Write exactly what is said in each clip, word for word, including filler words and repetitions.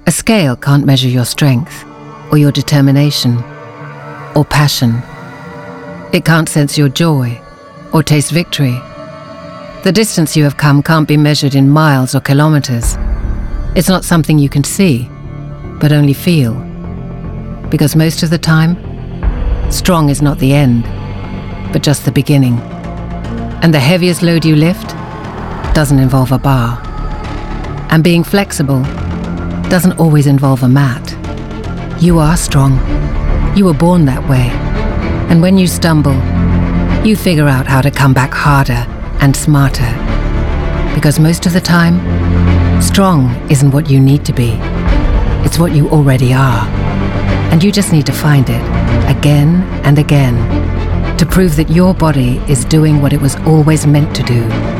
A scale can't measure your strength, or your determination, or passion. It can't sense your joy, or taste victory. The distance you have come can't be measured in miles or kilometers. It's not something you can see, but only feel. Because most of the time, strong is not the end, but just the beginning. And the heaviest load you lift doesn't involve a bar. And being flexible doesn't always involve a mat. You are strong. You were born that way. And when you stumble, you figure out how to come back harder and smarter. Because most of the time, strong isn't what you need to be. It's what you already are. And you just need to find it again and again to prove that your body is doing what it was always meant to do.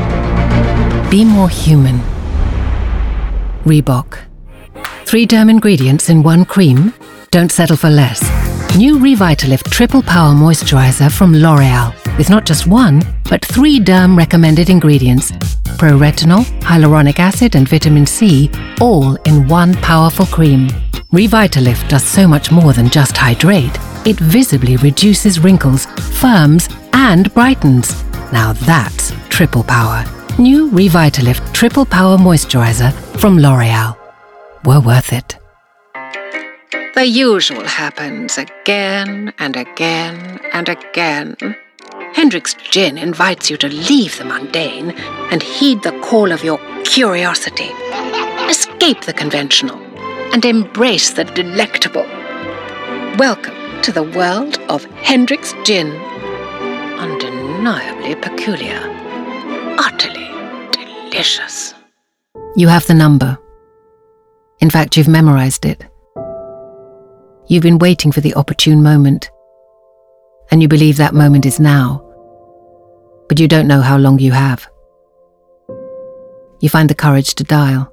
Be more human. Reebok. Three derm ingredients in one cream? Don't settle for less. New Revitalift Triple Power Moisturizer from L'Oreal, with not just one, but three derm recommended ingredients. Pro-retinol, hyaluronic acid and vitamin C, all in one powerful cream. Revitalift does so much more than just hydrate. It visibly reduces wrinkles, firms, and brightens. Now that's triple power. New Revitalift Triple Power Moisturizer from L'Oreal. We're worth it. The usual happens again and again and again. Hendrick's Gin invites you to leave the mundane and heed the call of your curiosity. Escape the conventional and embrace the delectable. Welcome to the world of Hendrick's Gin. Undeniably peculiar. Utterly delicious. You have the number. In fact, you've memorized it. You've been waiting for the opportune moment, and you believe that moment is now, but you don't know how long you have. You find the courage to dial.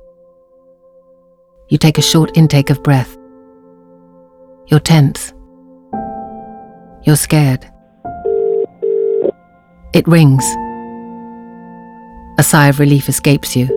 You take a short intake of breath. You're tense. You're scared. It rings. A sigh of relief escapes you.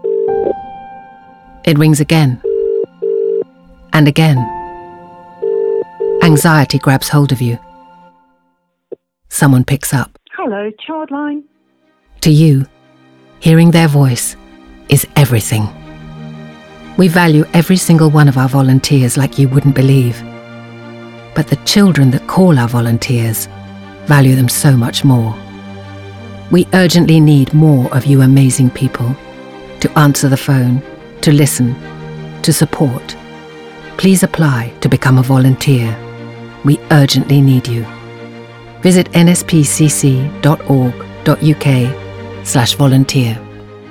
It rings again. And again. Anxiety grabs hold of you. Someone picks up. Hello, Childline. To you, hearing their voice is everything. We value every single one of our volunteers like you wouldn't believe. But the children that call our volunteers value them so much more. We urgently need more of you amazing people to answer the phone, to listen, to support. Please apply to become a volunteer. We urgently need you. Visit n s p c c dot org dot u k slash volunteer.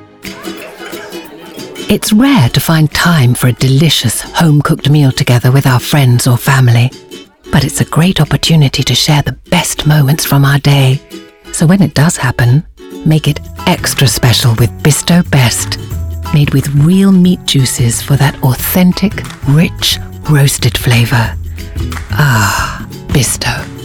It's rare to find time for a delicious home-cooked meal together with our friends or family, but it's a great opportunity to share the best moments from our day. So when it does happen, make it extra special with Bisto Best, made with real meat juices for that authentic, rich, roasted flavor. Ah, Bisto.